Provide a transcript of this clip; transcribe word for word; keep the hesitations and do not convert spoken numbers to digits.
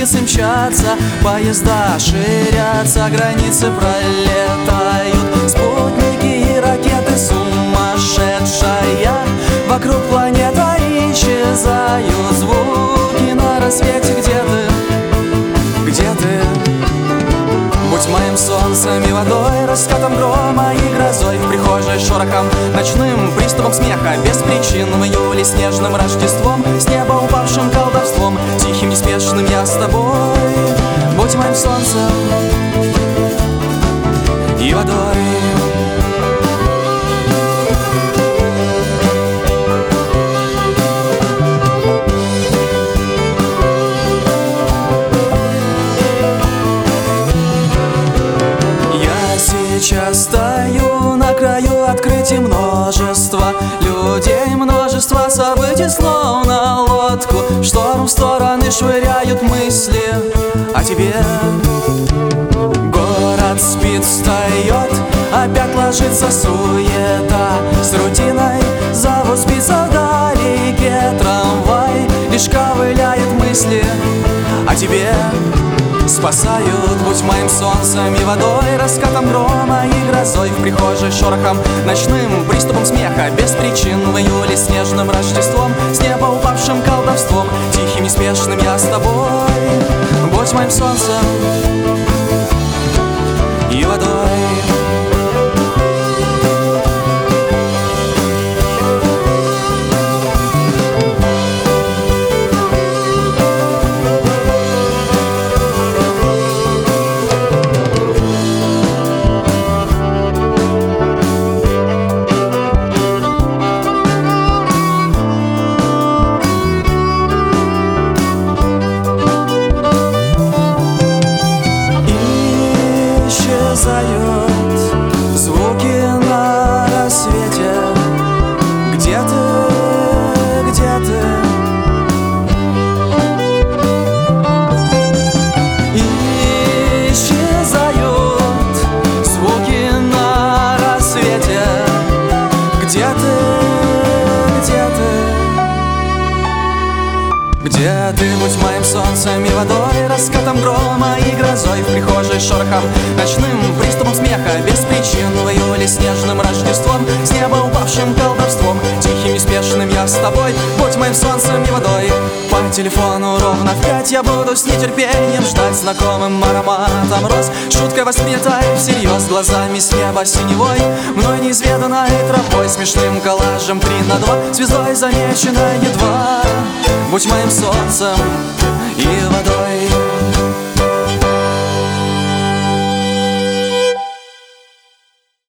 улицы мчатся, поезда ширятся, границы пролетают, спутники и ракеты сумасшедшая. Вокруг планета исчезают звуки на рассвете. Где ты? Где ты? Будь моим солнцем и водой, раскатом грома и грозой, в прихожей шорохом, ночным приступом смеха, без причин в июле снежным Рождеством, с неба упавшим колдовством, тихим неспешным я с тобой. Будь моим солнцем и водой. Сейчас стою на краю открытий множества людей, множество событий, словно лодку шторм в стороны швыряют мысли о тебе. Город спит, встает, опять ложится суета, с рутиной завод спится вдалеке. Трамвай лишь ковыляет мысли о тебе. Спасают, будь моим солнцем и водой, раскатом грома и грозой, в прихожей шорохом, ночным приступом смеха, без причин в июле снежным Рождеством, с неба упавшим колдовством, тихим неспешным я с тобой. Будь моим солнцем и водой. Звуки на рассвете. Где ты? Где ты? Исчезают звуки на рассвете. Где ты? Где ты? Где ты? Будь моим солнцем и водой, раскатом грома и грозой, в прихожей шорохом, ночным приступом смеха, без причин в июле снежным Рождеством, с неба упавшим колдовством, тихим неспешным я с тобой. Будь моим солнцем и водой. По телефону ровно в пять я буду с нетерпением ждать знакомым ароматом роз, шуткой воспринятой всерьез, глазами с неба синевой, мной неизведанной тропой, смешным коллажем три на два, звездой замеченной едва. Будь моим солнцем и водой.